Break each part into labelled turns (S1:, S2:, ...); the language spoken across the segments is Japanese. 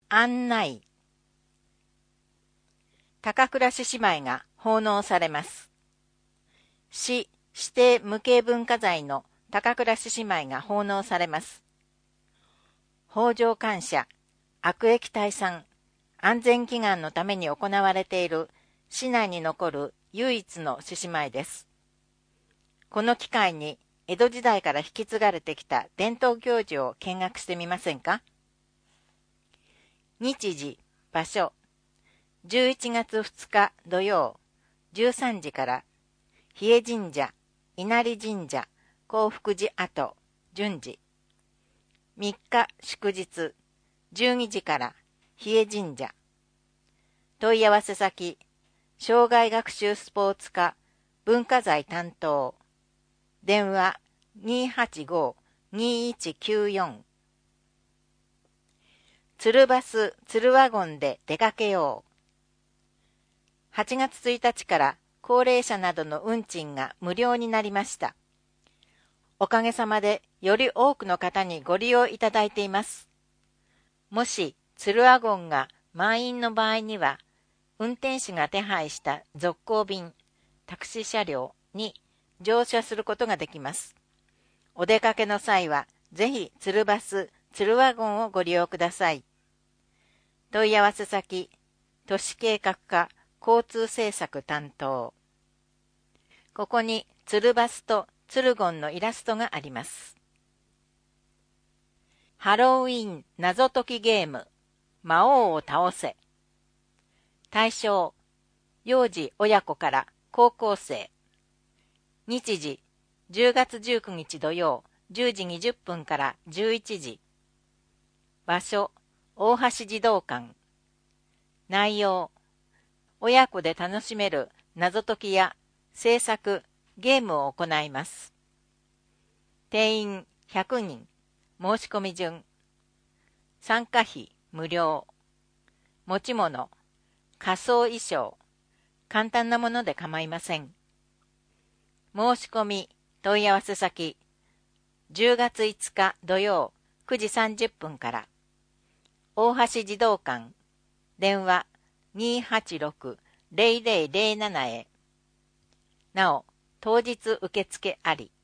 S1: 案内。高倉獅子舞が奉納されます。市指定無形文化財の高倉獅子舞が奉納されます。北条感謝、悪役退散、安全祈願のために行われている市内に残る唯一の獅子舞です。この機会に江戸時代から引き継がれてきた伝統行事を見学してみませんか？日時、場所、11月2日土曜、13時から、日枝神社、稲荷神社、興福寺跡、順次。3日祝日、12時から、日枝神社。問い合わせ先、障害学習スポーツ課、文化財担当。電話、285-2194。ツルバス、ツルワゴンで出かけよう。8月1日から高齢者などの運賃が無料になりました。おかげさまでより多くの方にご利用いただいています。もしツルワゴンが満員の場合には、運転手が手配した続行便、タクシー車両に乗車することができます。お出かけの際は、ぜひツルバス、ツルワゴンをご利用ください。問い合わせ先、都市計画課交通政策担当。ここにツルバスとツルゴンのイラストがあります。ハロウィン謎解きゲーム、魔王を倒せ。対象、幼児親子から高校生。日時、10月19日土曜、10時20分から11時。場所、大橋児童館。内容、親子で楽しめる謎解きや制作、ゲームを行います。定員100人、申し込み順。参加費無料。持ち物、仮装衣装。簡単なもので構いません。申し込み、問い合わせ先、10月5日土曜9時30分から。大橋児童館、電話286-0007へ。なお、当日受付あり。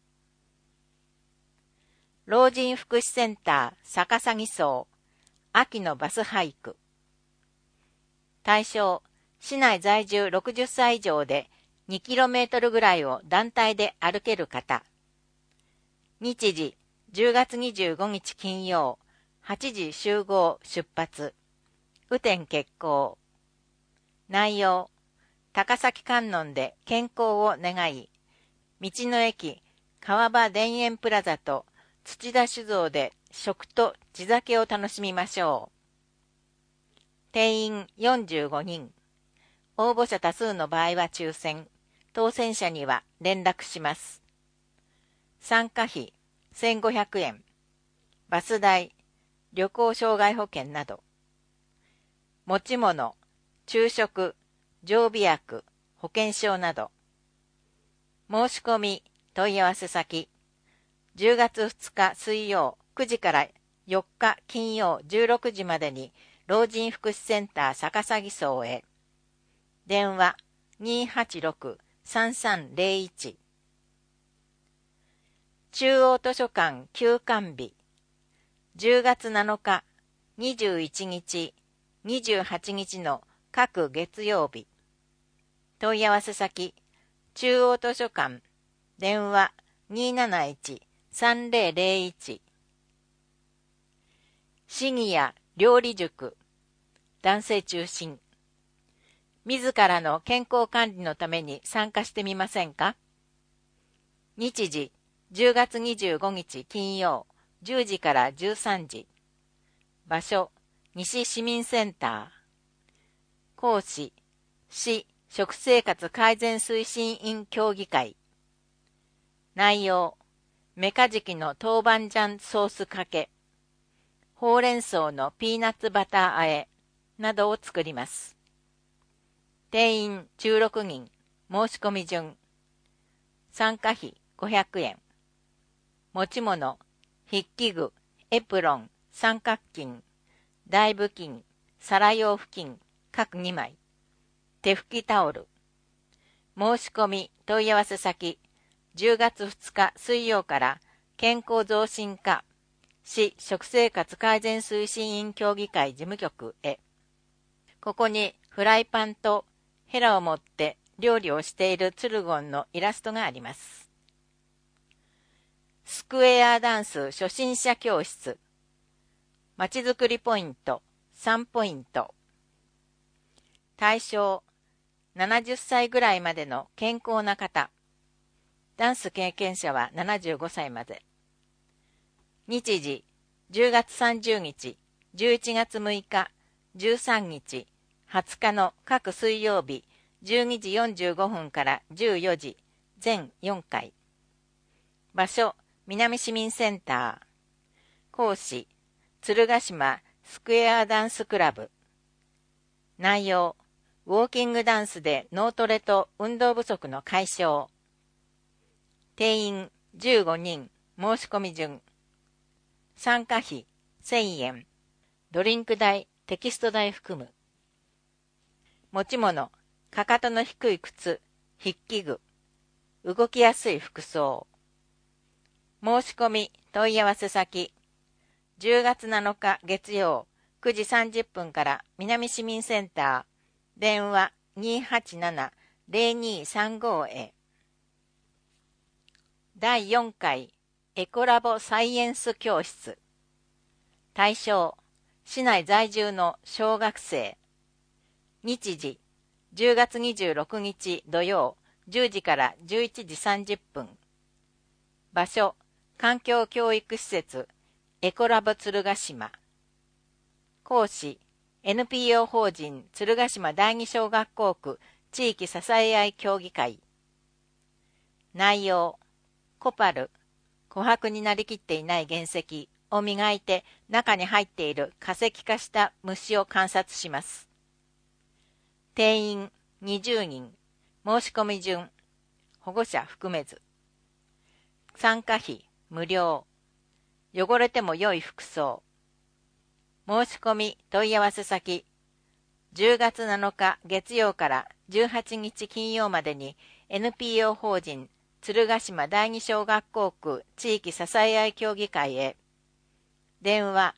S1: 老人福祉センター逆さぎ荘、秋のバス俳句。対象、市内在住60歳以上で 2km ぐらいを団体で歩ける方。日時、10月25日金曜、8時集合出発。雨天決行。内容、高崎観音で健康を願い、道の駅川場田園プラザと土田酒造で食と地酒を楽しみましょう。定員45人。応募者多数の場合は抽選。当選者には連絡します。参加費1500円。バス代、旅行障害保険など。持ち物、昼食、常備薬、保険証など。申し込み、問い合わせ先。10月2日水曜9時から4日金曜16時までに老人福祉センター逆さぎ荘へ。電話286-3301。中央図書館休館日。10月7日、21日、28日の各月曜日。問い合わせ先、中央図書館、電話271-3001。シニア料理塾、男性中心。自らの健康管理のために参加してみませんか？日時、10月25日金曜、10時から13時。場所、西市民センター。講師、市食生活改善推進員協議会。内容、メカジキの豆板醤ソースかけ、ほうれん草のピーナッツバター和えなどを作ります。定員16人、申し込み順。参加費500円。持ち物、筆記具、エプロン、三角巾、台布巾、 皿用布巾各2枚、手拭きタオル。申し込み問い合わせ先、10月2日水曜から健康増進課市食生活改善推進委員協議会事務局へ。ここにフライパンとヘラを持って料理をしているツルゴンのイラストがあります。スクエアダンス初心者教室。まちづくりポイント3ポイント。対象70歳ぐらいまでの健康な方。ダンス経験者は75歳まで。日時10月30日、11月6日、13日、20日の各水曜日12時45分から14時、全4回。場所、南市民センター。講師、鶴ヶ島スクエアダンスクラブ。内容、ウォーキングダンスで脳トレと運動不足の解消。定員15人、申し込み順。参加費1000円。ドリンク代、テキスト代含む。持ち物、かかとの低い靴、筆記具。動きやすい服装。申し込み、問い合わせ先。10月7日月曜、9時30分から南市民センター。電話 287-0235 へ。第4回エコラボサイエンス教室。対象、市内在住の小学生。日時、10月26日土曜、10時から11時30分。場所、環境教育施設、エコラボ鶴ヶ島。講師、NPO 法人鶴ヶ島第二小学校区地域支え合い協議会。内容、コパル、琥珀になりきっていない原石を磨いて中に入っている化石化した虫を観察します。定員20人、申し込み順、保護者含めず。参加費無料。汚れても良い服装。申し込み問い合わせ先。10月7日月曜から18日金曜までに NPO 法人鶴ヶ島第二小学校区地域支え合い協議会へ。電話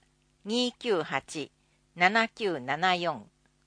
S1: 298-7974。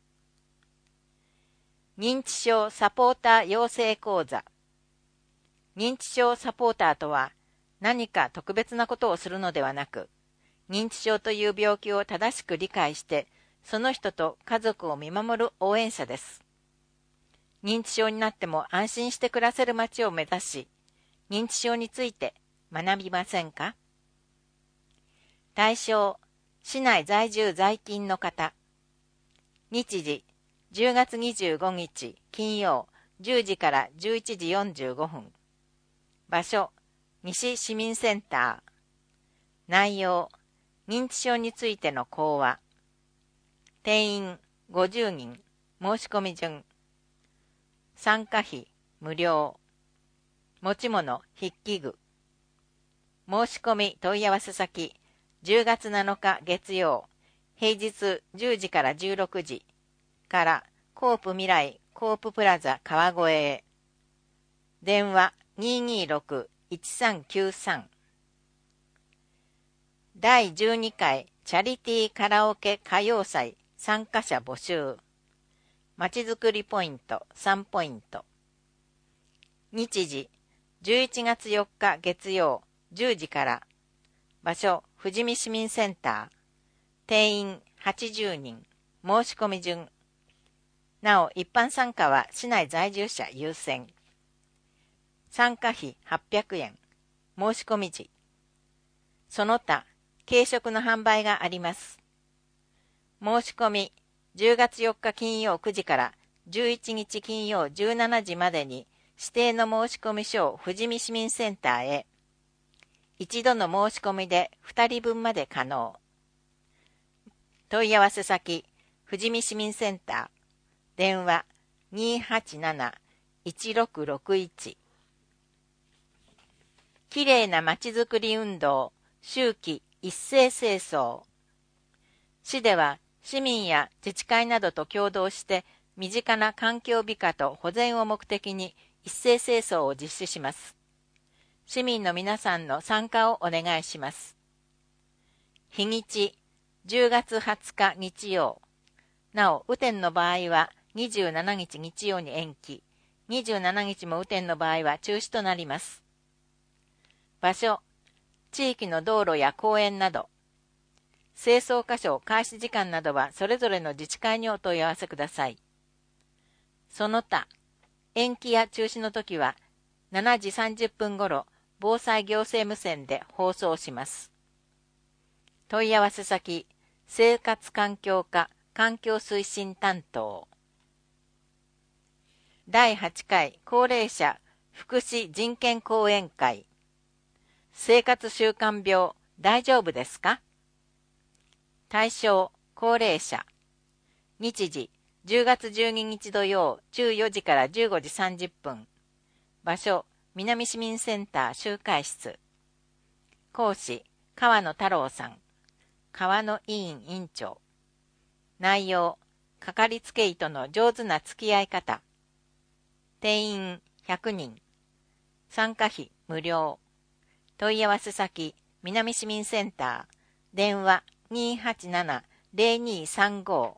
S1: 認知症サポーター養成講座。認知症サポーターとは何か特別なことをするのではなく、認知症という病気を正しく理解して、その人と家族を見守る応援者です。認知症になっても安心して暮らせる街を目指し、認知症について学びませんか？対象、市内在住在勤の方。日時、10月25日金曜10時から11時45分。場所、西市民センター。内容、認知症についての講話。定員50人、申し込み順。参加費無料。持ち物筆記具。申し込み問い合わせ先。10月7日月曜、平日10時から16時からコープ未来コーププラザ川越へ。電話 226-1393。第12回チャリティーカラオケ歌謡祭参加者募集。まちづくりポイント3ポイント。日時、11月4日月曜10時から。場所、富士見市民センター。定員80人。申し込み順。なお、一般参加は市内在住者優先。参加費800円。申し込み時。その他、軽食の販売があります。申し込み、10月4日金曜9時から11日金曜17時までに指定の申し込み書を富士見市民センターへ。一度の申し込みで2人分まで可能。問い合わせ先、富士見市民センター。電話 287-1661。きれいなまちづくり運動、秋季一斉清掃。市では市民や自治会などと共同して身近な環境美化と保全を目的に一斉清掃を実施します。市民の皆さんの参加をお願いします。日にち、10月20日日曜。なお、雨天の場合は27日日曜に延期、27日も雨天の場合は中止となります。場所、地域の道路や公園など、清掃箇所、開始時間などはそれぞれの自治会にお問い合わせください。その他、延期や中止の時は、7時30分頃、防災行政無線で放送します。問い合わせ先、生活環境課環境推進担当。第8回高齢者福祉人権講演会。生活習慣病大丈夫ですか？対象高齢者。日時10月12日土曜14時から15時30分。場所南市民センター集会室。講師川野太郎さん。川野委員委員長。内容かかりつけ医との上手な付き合い方。定員100人。参加費無料。問い合わせ先南市民センター。電話287-0235。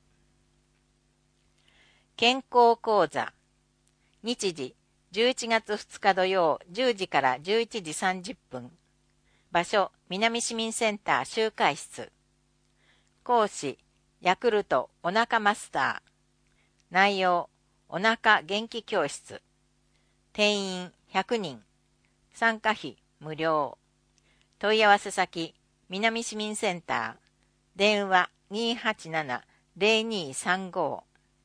S1: 健康講座。日時11月2日土曜10時から11時30分。場所南市民センター集会室。講師ヤクルトお腹マスター。内容お腹元気教室。定員100人。参加費無料。問い合わせ先南市民センター。電話287-0235。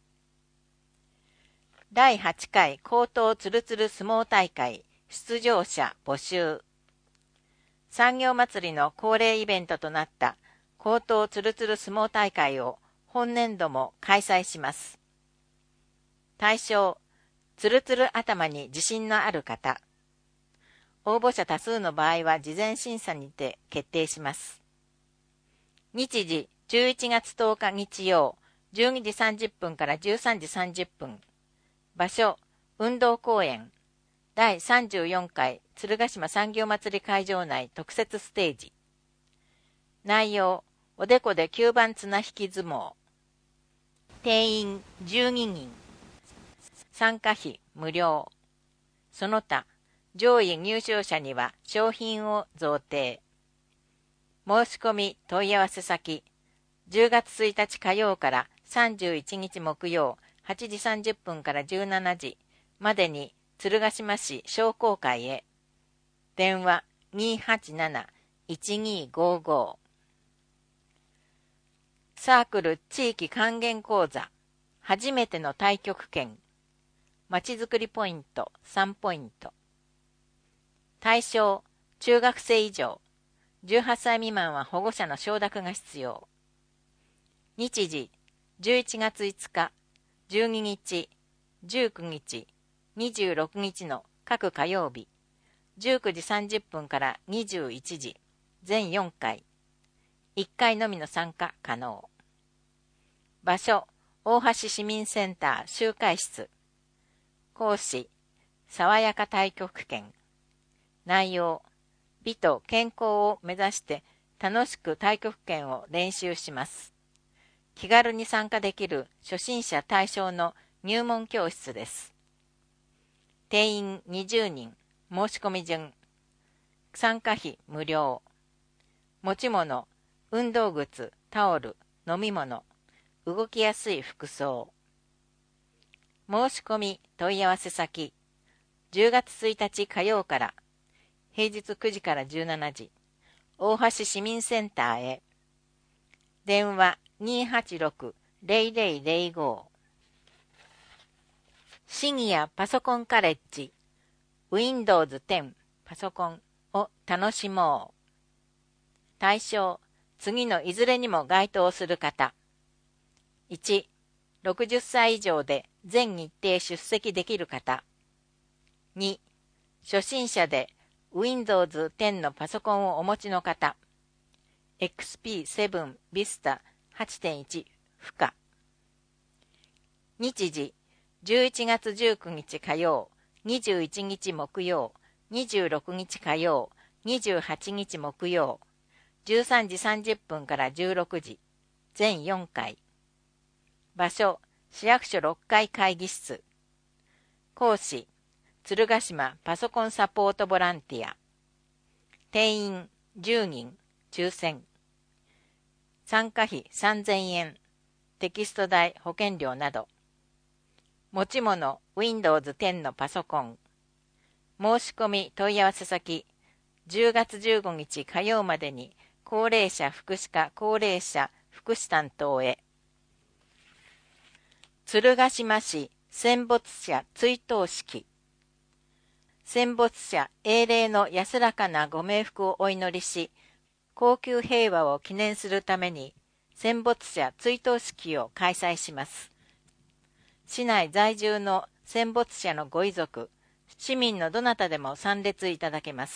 S1: 第8回高等つるつる相撲大会出場者募集。産業祭りの恒例イベントとなった高等つるつる相撲大会を本年度も開催します。対象、つるつる頭に自信のある方。応募者多数の場合は事前審査にて決定します。日時11月10日日曜12時30分から13時30分。場所、運動公園。第34回鶴ヶ島産業祭り会場内特設ステージ。内容、おでこで9番綱引き相撲。定員12人。参加費無料。その他、上位入賞者には商品を贈呈。申し込み問い合わせ先、10月1日火曜から31日木曜8時30分から17時までに鶴ヶ島市商工会へ。電話287-1255。サークル地域還元講座。初めての太極拳。まちづくりポイント3ポイント。対象、中学生以上。18歳未満は保護者の承諾が必要。日時、11月5日、12日、19日、26日の各火曜日、19時30分から21時、全4回。1回のみの参加可能。場所、大橋市民センター集会室。講師、爽やか太極拳。内容、美と健康を目指して楽しく太極拳を練習します。気軽に参加できる初心者対象の入門教室です。定員20人、申し込み順。参加費無料。持ち物、運動靴、タオル、飲み物、動きやすい服装。申し込み問い合わせ先、10月1日火曜から平日9時から17時、大橋市民センターへ。電話286-0005。シニアパソコンカレッジ Windows 10パソコンを楽しもう。対象、次のいずれにも該当する方。1、60歳以上で全日程出席できる方。2、初心者でWindows 10のパソコンをお持ちの方。XP7 Vista 8.1 不可。日時、11月19日火曜、21日木曜、26日火曜、28日木曜、13時30分から16時、全4回。場所、市役所6階会議室。講師、鶴ヶ島パソコンサポートボランティア。定員10人、抽選。参加費3000円、テキスト代、保険料など。持ち物 Windows 10のパソコン。申し込み問い合わせ先、10月15日火曜までに高齢者福祉課高齢者福祉担当へ。鶴ヶ島市戦没者追悼式。戦没者英霊の安らかなご冥福をお祈りし、恒久平和を記念するために戦没者追悼式を開催します。市内在住の戦没者のご遺族、市民のどなたでも参列いただけます。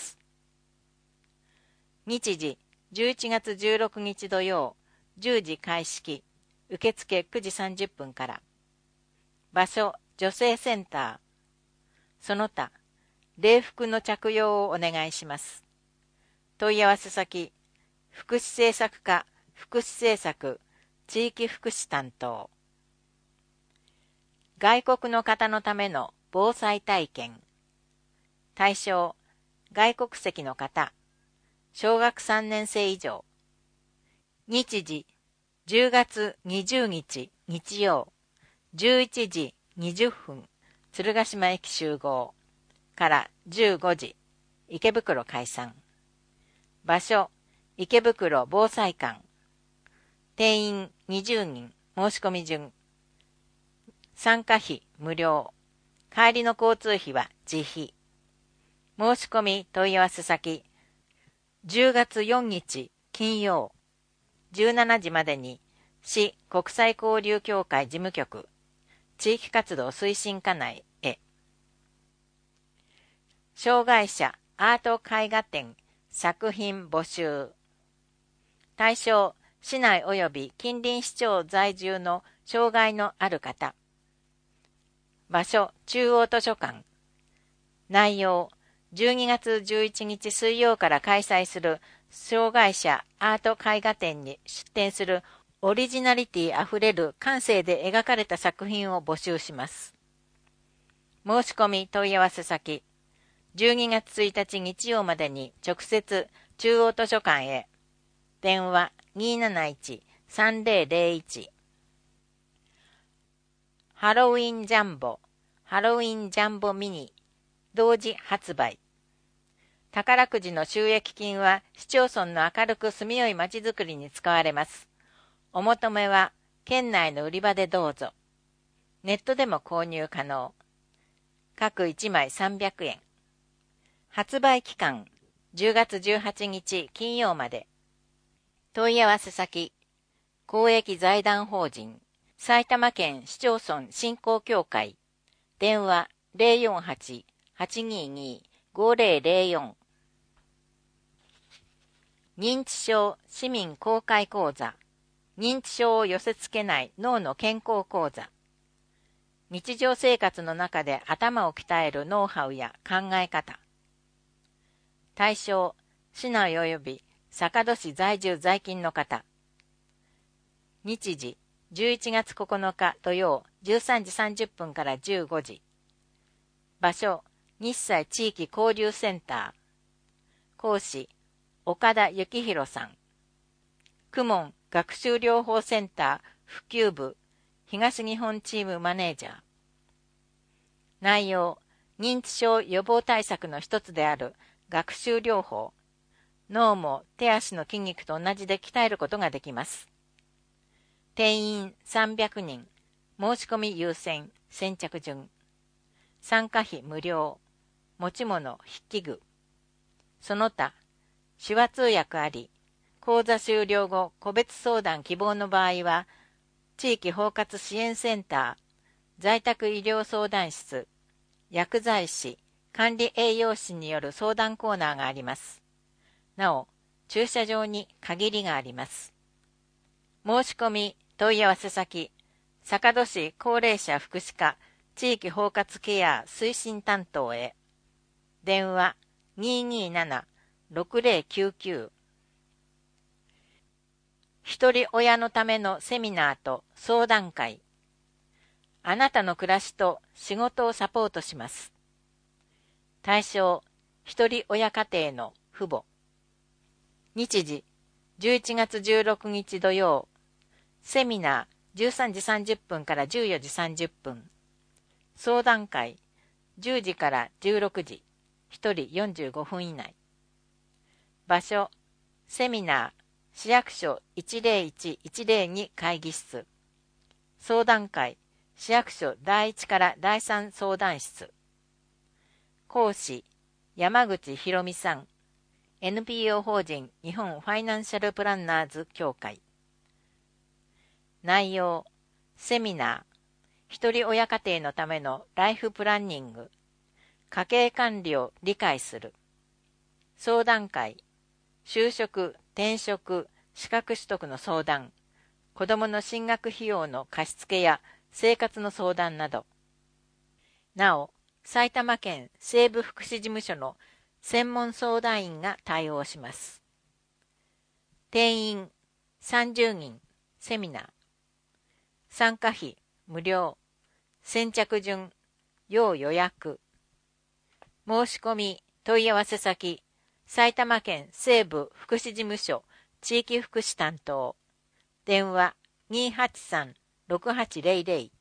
S1: 日時、11月16日土曜、10時開式、受付9時30分から。場所、女性センター。その他、礼服の着用をお願いします。問い合わせ先、福祉政策課、福祉政策、地域福祉担当。外国の方のための防災体験。対象、外国籍の方、小学3年生以上。日時、10月20日日曜、11時20分、鶴ヶ島駅集合から15時、池袋解散。場所、池袋防災館。定員20人、申し込み順。参加費無料。帰りの交通費は自費。申し込み問い合わせ先、10月4日金曜、17時までに市国際交流協会事務局、地域活動推進課内へ。障害者アート絵画展作品募集。対象、市内及び近隣市町在住の障害のある方。場所、中央図書館。内容、12月11日水曜から開催する障害者アート絵画展に出展するオリジナリティあふれる感性で描かれた作品を募集します。申し込み問い合わせ先、12月1日日曜までに直接中央図書館へ。電話 271-3001。ハロウィンジャンボ、ハロウィンジャンボミニ、同時発売。宝くじの収益金は市町村の明るく住みよいまちづくりに使われます。お求めは県内の売り場でどうぞ。ネットでも購入可能。各1枚300円。発売期間10月18日金曜まで。問い合わせ先、公益財団法人埼玉県市町村振興協会。電話 048-822-5004。認知症市民公開講座。認知症を寄せ付けない脳の健康講座。日常生活の中で頭を鍛えるノウハウや考え方。対象、市内及び坂戸市在住在勤の方。日時、11月9日土曜13時30分から15時。場所、日西地域交流センター。講師、岡田幸宏さん。公文学習療法センター普及部東日本チームマネージャー。内容、認知症予防対策の一つである学習療法。脳も手足の筋肉と同じで鍛えることができます。定員300人、申し込み優先、先着順。参加費無料、持ち物筆記具。その他、手話通訳あり、講座終了後個別相談希望の場合は、地域包括支援センター、在宅医療相談室、薬剤師、管理栄養士による相談コーナーがあります。なお、駐車場に限りがあります。申し込み問い合わせ先、坂戸市高齢者福祉課地域包括ケア推進担当へ。電話227-6099。一人親のためのセミナーと相談会。あなたの暮らしと仕事をサポートします。対象、一人親家庭の父母。日時、11月16日土曜。セミナー、13時30分から14時30分。相談会、10時から16時。一人45分以内。場所、セミナー、市役所101-102会議室。相談会、市役所第1から第3相談室。講師、山口博美さん。NPO 法人日本ファイナンシャルプランナーズ協会。内容、セミナー、一人親家庭のためのライフプランニング、家計管理を理解する。相談会、就職、転職、資格取得の相談、子どもの進学費用の貸付や生活の相談など。なお、埼玉県西部福祉事務所の専門相談員が対応します。定員30人、セミナー。参加費無料。先着順、要予約。申し込み、問い合わせ先、埼玉県西部福祉事務所地域福祉担当。電話283-6800。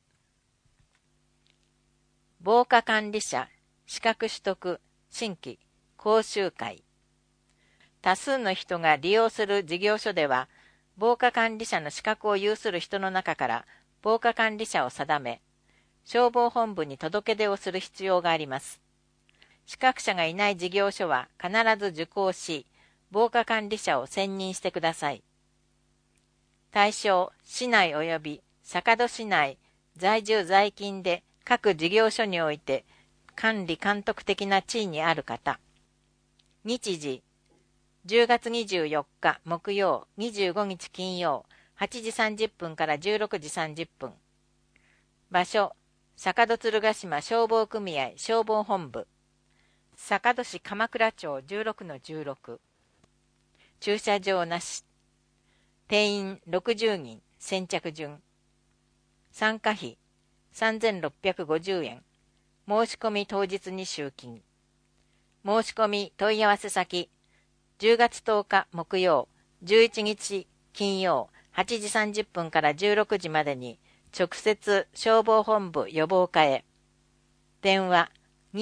S1: 防火管理者資格取得新規講習会。多数の人が利用する事業所では、防火管理者の資格を有する人の中から防火管理者を定め、消防本部に届け出をする必要があります。資格者がいない事業所は必ず受講し、防火管理者を選任してください。対象、市内及び坂戸市内在住在勤で各事業所において管理監督的な地位にある方。日時、10月24日木曜、25日金曜、8時30分から16時30分。場所、坂戸鶴ヶ島消防組合消防本部。坂戸市鎌倉町 16-16。駐車場なし。定員60人、先着順。参加費3650円。申し込み当日に集金。申し込み問い合わせ先、10月10日木曜、11日金曜、8時30分から16時までに直接消防本部予防課へ。電話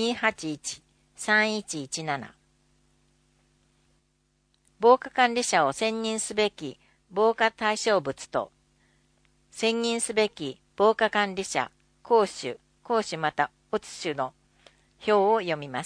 S1: 281-3117。防火管理者を選任すべき防火対象物と、選任すべき防火管理者、講師またオツ種の表を読みます。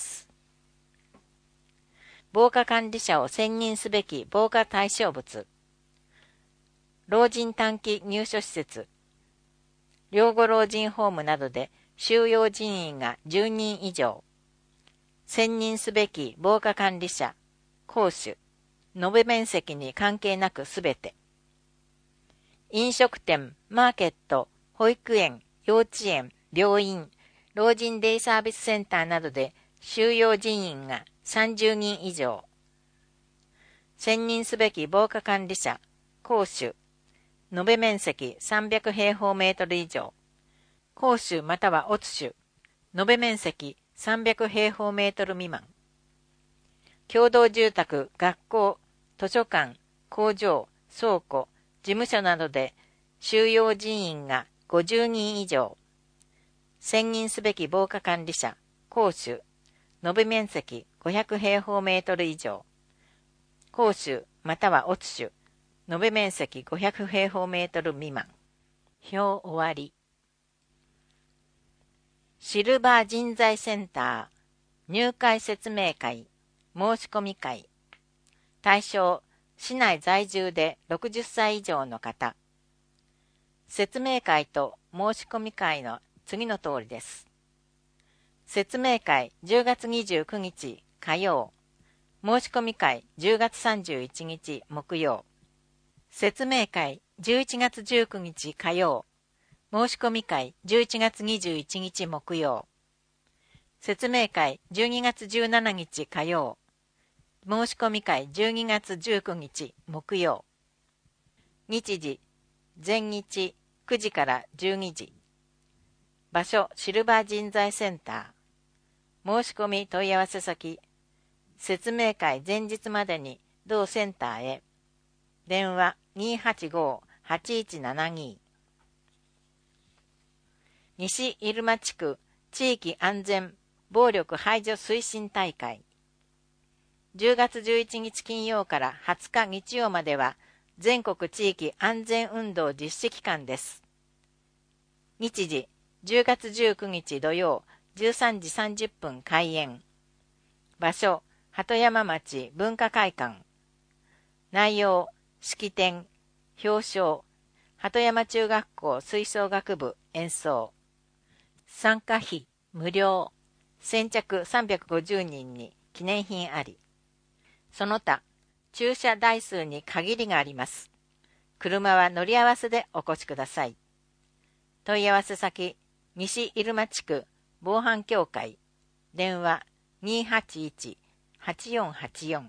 S1: 防火管理者を選任すべき防火対象物。老人短期入所施設、養護老人ホームなどで収容人員が10人以上。選任すべき防火管理者、講師、延べ面積に関係なくすべて。飲食店、マーケット、保育園、幼稚園、病院、老人デイサービスセンターなどで収容人員が30人以上。選任すべき防火管理者、講師、延べ面積300平方メートル以上。講師またはオツ種、延べ面積300平方メートル未満。共同住宅、学校、図書館、工場、倉庫、事務所などで収容人員が50人以上。選任すべき防火管理者、講師、延べ面積500平方メートル以上。講師またはオツ種、延べ面積500平方メートル未満。表終わり。シルバー人材センター、入会説明会、申し込み会。対象、市内在住で60歳以上の方。説明会と申し込み会の次の通りです。説明会10月29日火曜。申し込み会10月31日木曜。説明会 11月19日火曜。申し込み会11月21日木曜。説明会12月17日火曜。申し込み会12月19日木曜。日時、前日9時から12時。場所、シルバー人材センター。申し込み問い合わせ先。説明会前日までに同センターへ。電話285-8172。西入間地区地域安全暴力排除推進大会。10月11日金曜から20日日曜までは全国地域安全運動実施期間です。日時、10月19日土曜13時30分開演。場所、鳩山町文化会館。内容、式典、表彰、鳩山中学校吹奏楽部演奏。参加費無料。先着350人に記念品あり。その他、駐車台数に限りがあります。車は乗り合わせでお越しください。問い合わせ先、西入間地区防犯協会。電話281-8484。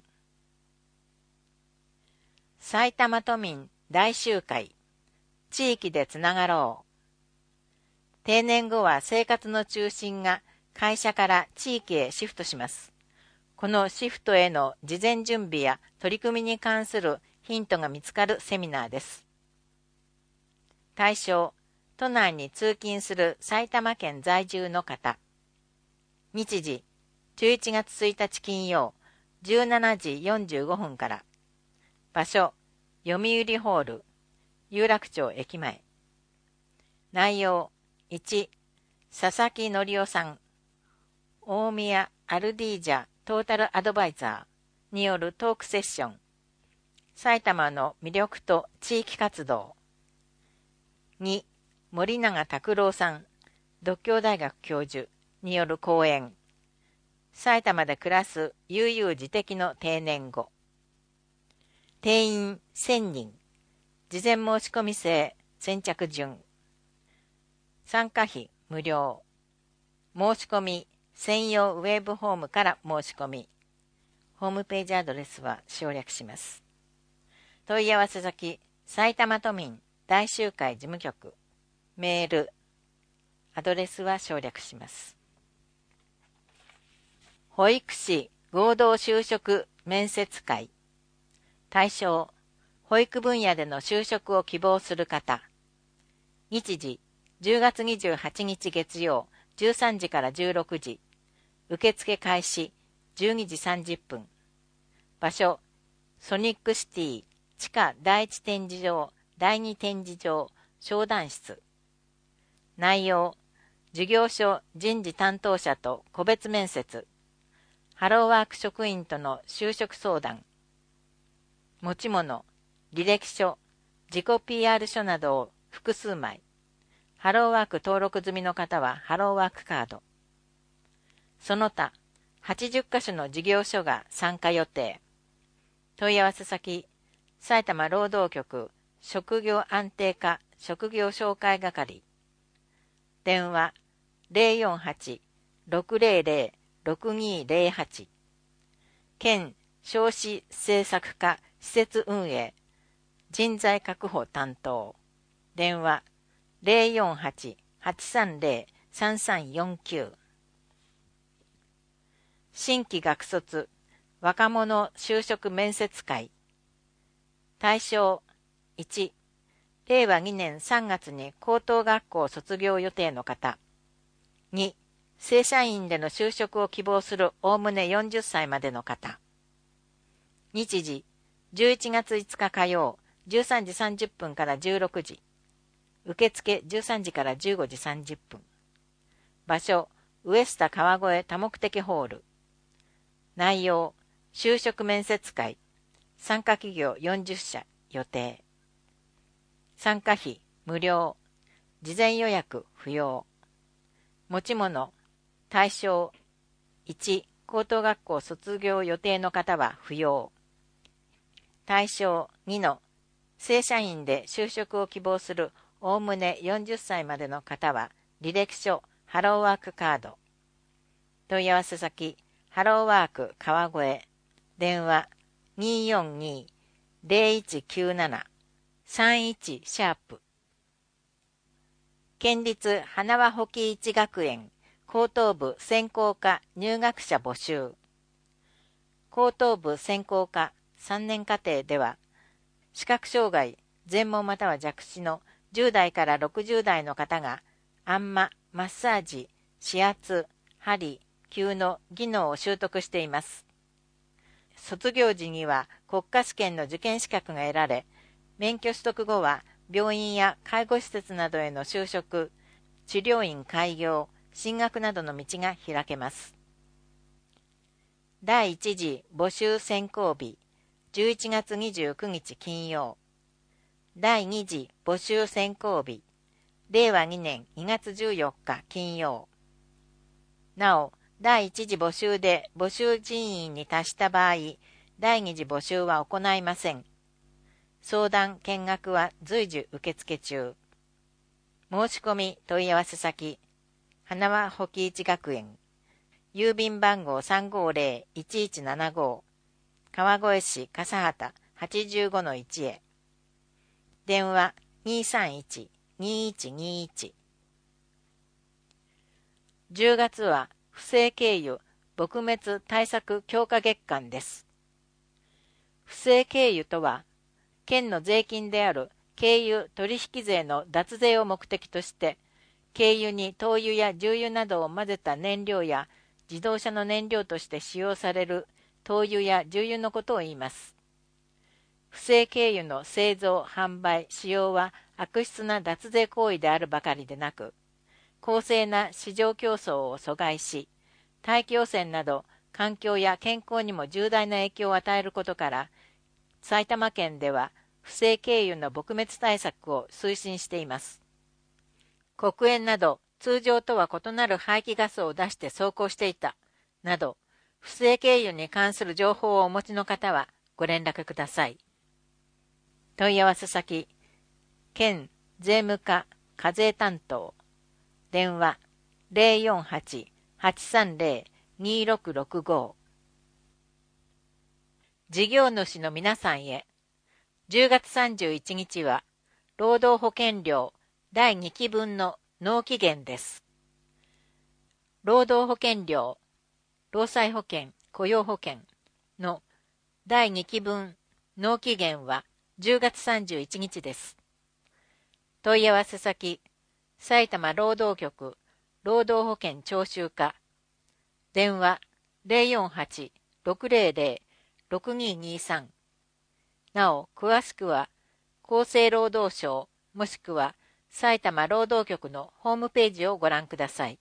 S1: 埼玉都民大集会。地域でつながろう。定年後は生活の中心が会社から地域へシフトします。このシフトへの事前準備や取り組みに関するヒントが見つかるセミナーです。対象、都内に通勤する埼玉県在住の方。日時、11月1日金曜、17時45分から。場所、読売ホール、有楽町駅前。内容、1、佐々木則夫さん、大宮アルディージャトータルアドバイザーによるトークセッション。埼玉の魅力と地域活動。2、森永拓郎さん、獨協大学教授による講演。埼玉で暮らす悠々自適の定年後。定員1000人。事前申し込み制、先着順。参加費無料。申し込み専用ウェブホームから申し込み。ホームページアドレスは省略します。問い合わせ先、埼玉都民大集会事務局。メール。アドレスは省略します。保育士合同就職面接会。対象、保育分野での就職を希望する方。日時、10月28日月曜、13時から16時。受付開始、12時30分。場所、ソニックシティ、地下第1展示場、第2展示場、商談室。内容、事業所人事担当者と個別面接。ハローワーク職員との就職相談。持ち物、履歴書、自己 PR 書などを複数枚。ハローワーク登録済みの方はハローワークカード。その他、80カ所の事業所が参加予定。問い合わせ先、埼玉労働局職業安定課職業紹介係。電話048-600-6208。県少子政策課施設運営人材確保担当。電話048-830-3349。新規学卒若者就職面接会。対象1、令和2年3月に高等学校卒業予定の方。2、正社員での就職を希望するおおむね40歳までの方。日時、11月5日火曜、13時30分から16時。受付13時から15時30分。場所、ウエスタ川越多目的ホール。内容、就職面接会。参加企業40社予定。参加費無料。事前予約不要。持ち物、対象、1、高等学校卒業予定の方は不要。対象2の正社員で就職を希望するおおむね40歳までの方は、履歴書、ハローワークカード。問い合わせ先、ハローワーク川越。電話、242-0197-31#。県立花輪保木一学園高等部専攻科入学者募集。高等部専攻科3年課程では、視覚障害、全盲または弱視の10代から60代の方が、あんま、マッサージ、指圧、針、灸の技能を習得しています。卒業時には国家試験の受験資格が得られ、免許取得後は病院や介護施設などへの就職、治療院開業、進学などの道が開けます。第1次募集選考日、11月29日金曜。第2次募集選考日、令和2年2月14日金曜。なお、第1次募集で募集人員に達した場合、第2次募集は行いません。相談・見学は随時受付中。申し込み問い合わせ先、花輪保木一学園。郵便番号350-1175。川越市笠畑85-1へ。電話231-2121。10月は不正経由撲滅対策強化月間です。不正経由とは、県の税金である軽油取引税の脱税を目的として、軽油に灯油や重油などを混ぜた燃料や自動車の燃料として使用される灯油や重油のことを言います。不正軽油の製造・販売・使用は悪質な脱税行為であるばかりでなく、公正な市場競争を阻害し、大気汚染など環境や健康にも重大な影響を与えることから、埼玉県では不正軽油の撲滅対策を推進しています。黒煙など通常とは異なる排気ガスを出して走行していたなど、不正軽油に関する情報をお持ちの方はご連絡ください。問い合わせ先、県税務課課税担当。電話 048-830-2665。事業主の皆さんへ、10月31日は労働保険料第2期分の納期限です。労働保険料、労災保険、雇用保険の第2期分納期限は10月31日です。問い合わせ先、埼玉労働局労働保険徴収課。電話 048-600-6223。なお、詳しくは厚生労働省もしくは埼玉労働局のホームページをご覧ください。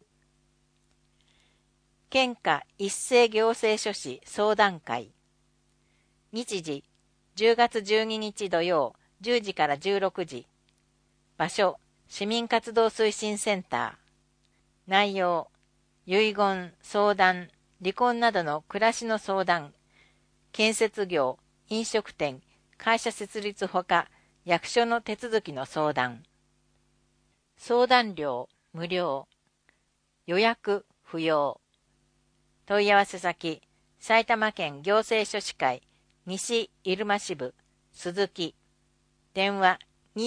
S1: 県下一斉行政書士相談会。日時10月12日土曜10時から16時。場所市民活動推進センター。内容遺言、相談、離婚などの暮らしの相談、建設業、飲食店、会社設立ほか役所の手続きの相談。相談料無料。予約不要。問い合わせ先、埼玉県行政書士会西入間支部鈴木。電話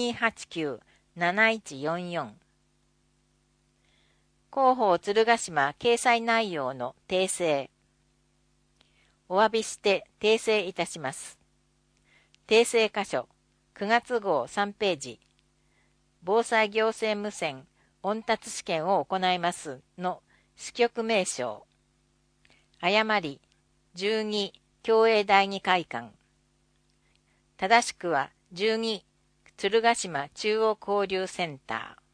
S1: 289-7144。広報鶴ヶ島掲載内容の訂正。お詫びして訂正いたします。訂正箇所9月号3ページ。防災行政無線音達試験を行いますの支局名称。誤り12共営第二会館。正しくは12鶴ヶ島中央交流センター。